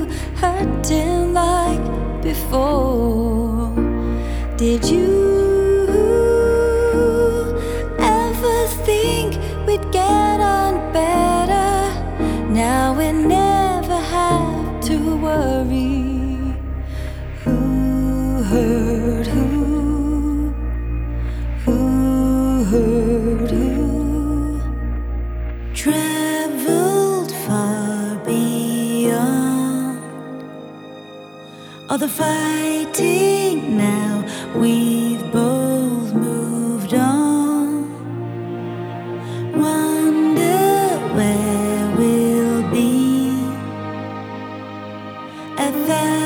hurting like before. Did you ever think we'd get on better? Now we never have to worry. Who hurt who? Who hurt who? Traveled far beyond all the fighting. Now we've both moved on. Wonder where we'll be 1,000